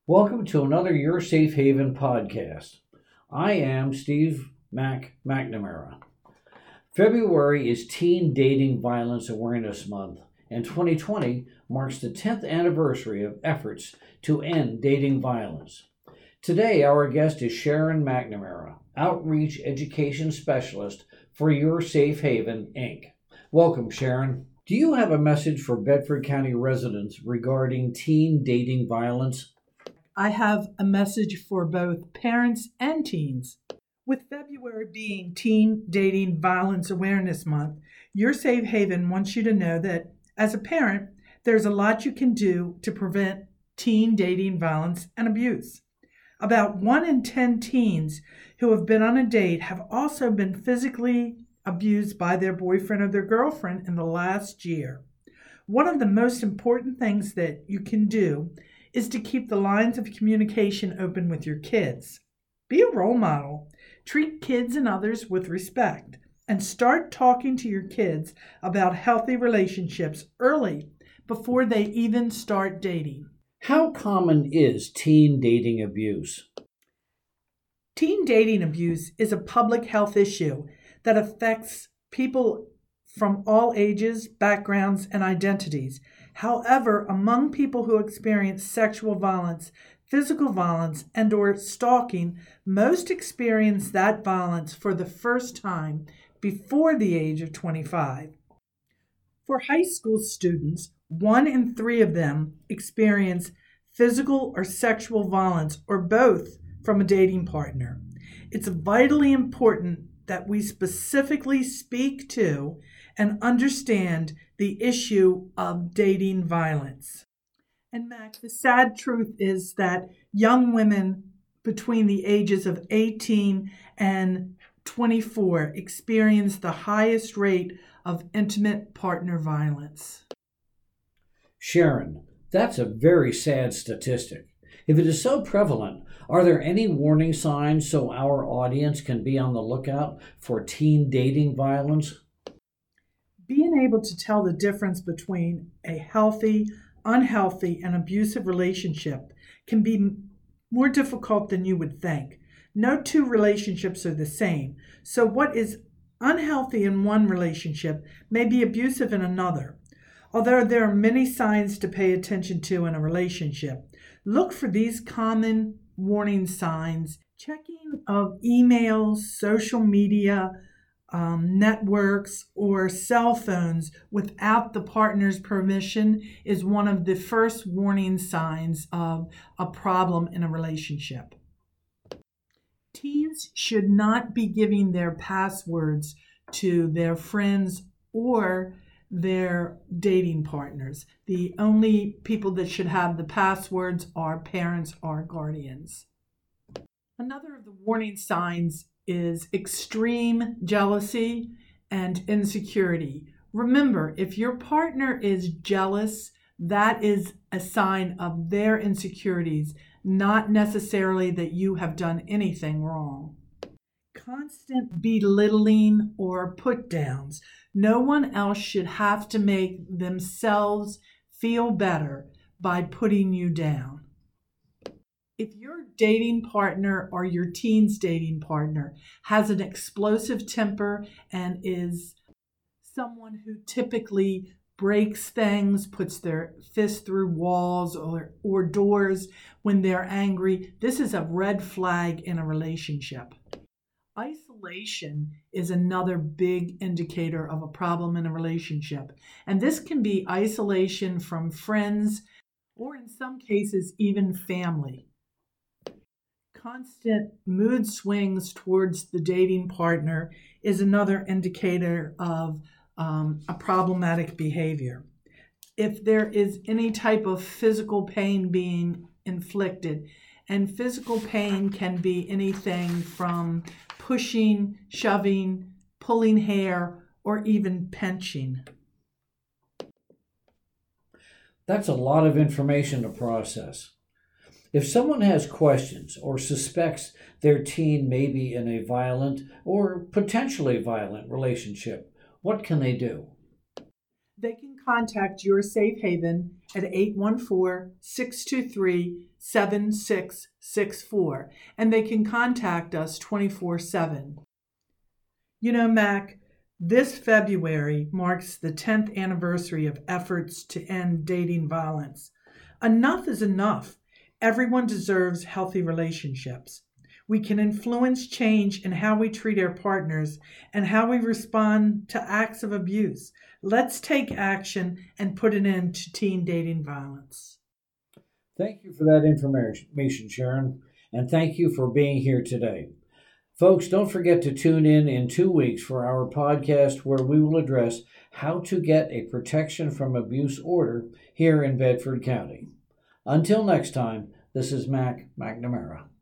Welcome to another Your Safe Haven podcast. I am Steve McNamara. February is Teen Dating Violence Awareness Month, and 2020 marks the 10th anniversary of efforts to end dating violence. Today, our guest is Sharon McNamara, Outreach Education Specialist for Your Safe Haven, Inc. Welcome, Sharon. Do you have a message for Bedford County residents regarding teen dating violence? I have a message for both parents and teens. With February being Teen Dating Violence Awareness Month, Your Safe Haven wants you to know that as a parent, there's a lot you can do to prevent teen dating violence and abuse. About 1 in 10 teens who have been on a date have also been physically abused by their boyfriend or their girlfriend in the last year. One of the most important things that you can do is to keep the lines of communication open with your kids. Be a role model. Treat kids and others with respect, and start talking to your kids about healthy relationships early before they even start dating. How common is teen dating abuse? Teen dating abuse is a public health issue that affects people from all ages, backgrounds, and identities. However, among people who experience sexual violence, physical violence, and/or stalking, most experience that violence for the first time before the age of 25. For high school students, 1 in 3 of them experience physical or sexual violence, or both, from a dating partner. It's vitally important that we specifically speak to and understand the issue of dating violence. And Mac, the sad truth is that young women between the ages of 18 and 24 experience the highest rate of intimate partner violence. Sharon, that's a very sad statistic. If it is so prevalent, are there any warning signs so our audience can be on the lookout for teen dating violence? Being able to tell the difference between a healthy, unhealthy, and abusive relationship can be more difficult than you would think. No two relationships are the same, so what is unhealthy in one relationship may be abusive in another. Although there are many signs to pay attention to in a relationship, look for these common warning signs: checking of emails, social media, networks, or cell phones without the partner's permission is one of the first warning signs of a problem in a relationship. Teens should not be giving their passwords to their friends or their dating partners. The only people that should have the passwords are parents or guardians. Another of the warning signs is extreme jealousy and insecurity. Remember, if your partner is jealous, that is a sign of their insecurities, not necessarily that you have done anything wrong. Constant belittling or put downs. No one else should have to make themselves feel better by putting you down. If your dating partner or your teen's dating partner has an explosive temper and is someone who typically breaks things, puts their fist through walls or doors when they're angry, this is a red flag in a relationship. Isolation is another big indicator of a problem in a relationship, and this can be isolation from friends or, in some cases, even family. Constant mood swings towards the dating partner is another indicator of a problematic behavior. If there is any type of physical pain being inflicted, and physical pain can be anything from pushing, shoving, pulling hair, or even pinching. That's a lot of information to process. If someone has questions or suspects their teen may be in a violent or potentially violent relationship, what can they do? They can contact Your Safe Haven at 814-623-7664, and they can contact us 24/7. You know, Mac, this February marks the 10th anniversary of efforts to end dating violence. Enough is enough. Everyone deserves healthy relationships. We can influence change in how we treat our partners and how we respond to acts of abuse. Let's take action and put an end to teen dating violence. Thank you for that information, Sharon, and thank you for being here today. Folks, don't forget to tune in 2 weeks for our podcast where we will address how to get a protection from abuse order here in Bedford County. Until next time, this is Mac McNamara.